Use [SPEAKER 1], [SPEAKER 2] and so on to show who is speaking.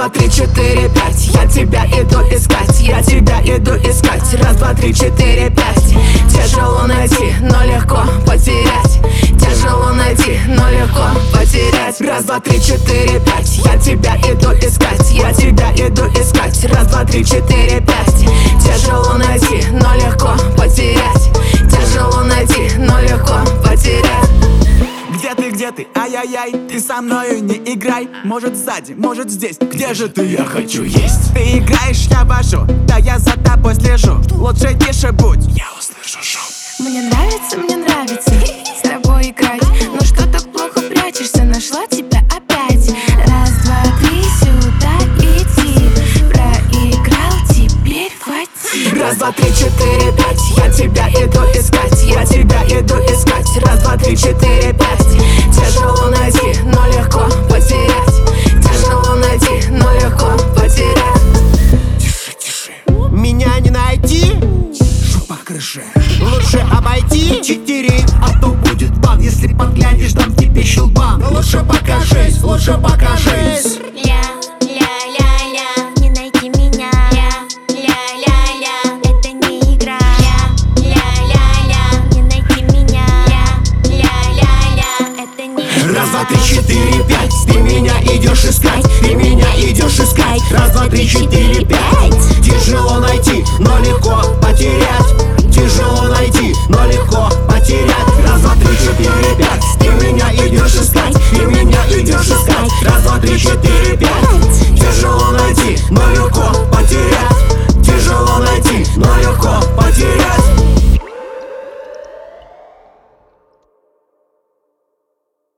[SPEAKER 1] два, три, четыре, пять. Я тебя иду искать, я тебя иду искать. Раз, два, три, четыре, пять. Тяжело найти, но легко потерять. Тяжело найти, но легко потерять. Раз, два, три, четыре, пять. Я тебя иду искать, я тебя иду искать. Раз, два, три, четыре, пять. Тяжело найти, но легко потерять. Тяжело найти, но легко потерять.
[SPEAKER 2] Где ты, ай-яй-яй, ты со мною не играй. Может сзади, может здесь, где же ты, я хочу есть. Ты играешь, я вожу, да я за тобой слежу. Лучше тише будь, я услышу шум.
[SPEAKER 3] Мне нравится с тобой играть. Но что так плохо прячешься, нашла тебя опять. Раз, два, три, сюда иди. Проиграл, теперь хвати.
[SPEAKER 1] Раз, два, три, четыре, пять. Я тебя иду искать, я тебя иду искать. Раз, два, три, четыре, пять. Тяжело найти, но легко потерять. Тяжело найти, но легко потерять.
[SPEAKER 2] Тише. Меня не найти, жопа крыше. Лучше обойти 4, а то будет бан. Если подглянешь, дам тебе щелбан. Лучше покажись, лучше покажись.
[SPEAKER 4] Ля-ля-ля-ля, не найти меня. Ля-ля-ля-ля, это не игра. Ля-ля-ля-ля, не найти меня. Ля-ля-ля-ля, это не игра.
[SPEAKER 2] Раз, два, три, четыре, пять. Ты меня идешь искать, ты меня идешь искать. Раз, два, три, четыре, пять. Тяжело найти, но легко